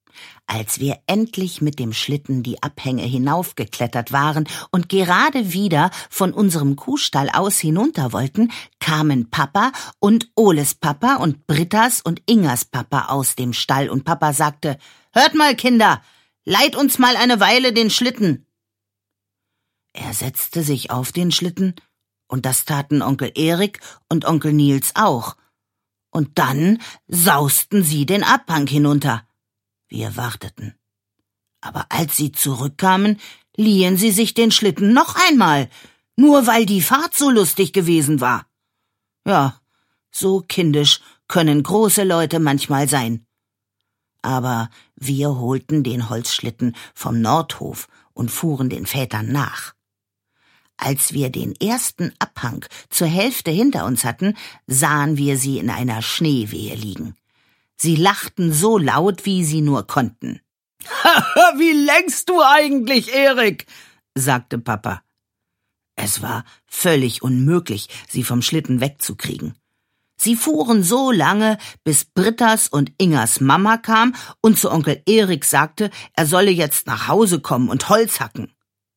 Als wir endlich mit dem Schlitten die Abhänge hinaufgeklettert waren und gerade wieder von unserem Kuhstall aus hinunter wollten, kamen Papa und Oles Papa und Brittas und Ingers Papa aus dem Stall und Papa sagte: »Hört mal, Kinder, leiht uns mal eine Weile den Schlitten.« Er setzte sich auf den Schlitten, und das taten Onkel Erik und Onkel Nils auch. Und dann sausten sie den Abhang hinunter. Wir warteten. Aber als sie zurückkamen, liehen sie sich den Schlitten noch einmal, nur weil die Fahrt so lustig gewesen war. Ja, so kindisch können große Leute manchmal sein. Aber wir holten den Holzschlitten vom Nordhof und fuhren den Vätern nach. Als wir den ersten Abhang zur Hälfte hinter uns hatten, sahen wir sie in einer Schneewehe liegen. Sie lachten so laut, wie sie nur konnten. »Wie lenkst du eigentlich, Erik?« sagte Papa. Es war völlig unmöglich, sie vom Schlitten wegzukriegen. Sie fuhren so lange, bis Brittas und Ingers Mama kam und zu Onkel Erik sagte, er solle jetzt nach Hause kommen und Holz hacken.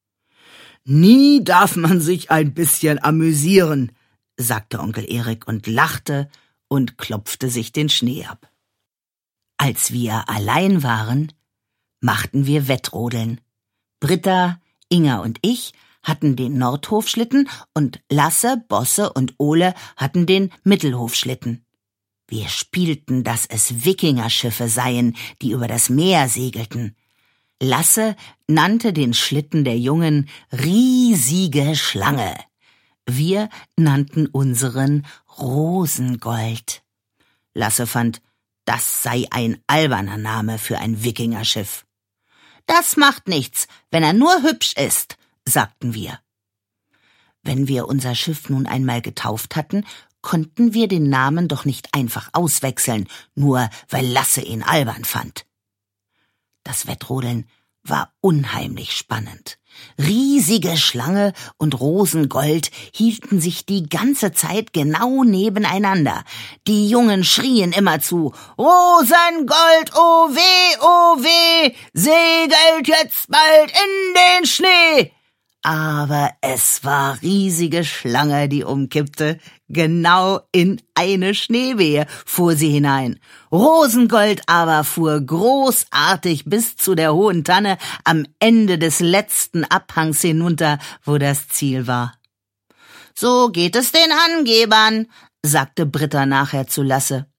»Nie darf man sich ein bisschen amüsieren«, sagte Onkel Erik und lachte und klopfte sich den Schnee ab. Als wir allein waren, machten wir Wettrodeln. Britta, Inger und ich hatten den Nordhofschlitten und Lasse, Bosse und Ole hatten den Mittelhofschlitten. Wir spielten, dass es Wikingerschiffe seien, die über das Meer segelten. Lasse nannte den Schlitten der Jungen riesige Schlange. Wir nannten unseren Rosengold. Lasse fand, das sei ein alberner Name für ein Wikingerschiff. »Das macht nichts, wenn er nur hübsch ist«, sagten wir. Wenn wir unser Schiff nun einmal getauft hatten, konnten wir den Namen doch nicht einfach auswechseln, nur weil Lasse ihn albern fand. Das Wettrodeln war unheimlich spannend. Riesige Schlange und Rosengold hielten sich die ganze Zeit genau nebeneinander. Die Jungen schrien immerzu: »Rosengold, oh weh, segelt jetzt bald in den Schnee!« Aber es war riesige Schlange, die umkippte. Genau in eine Schneewehe fuhr sie hinein. Rosengold aber fuhr großartig bis zu der hohen Tanne am Ende des letzten Abhangs hinunter, wo das Ziel war. »So geht es den Angebern«, sagte Britta nachher zu Lasse.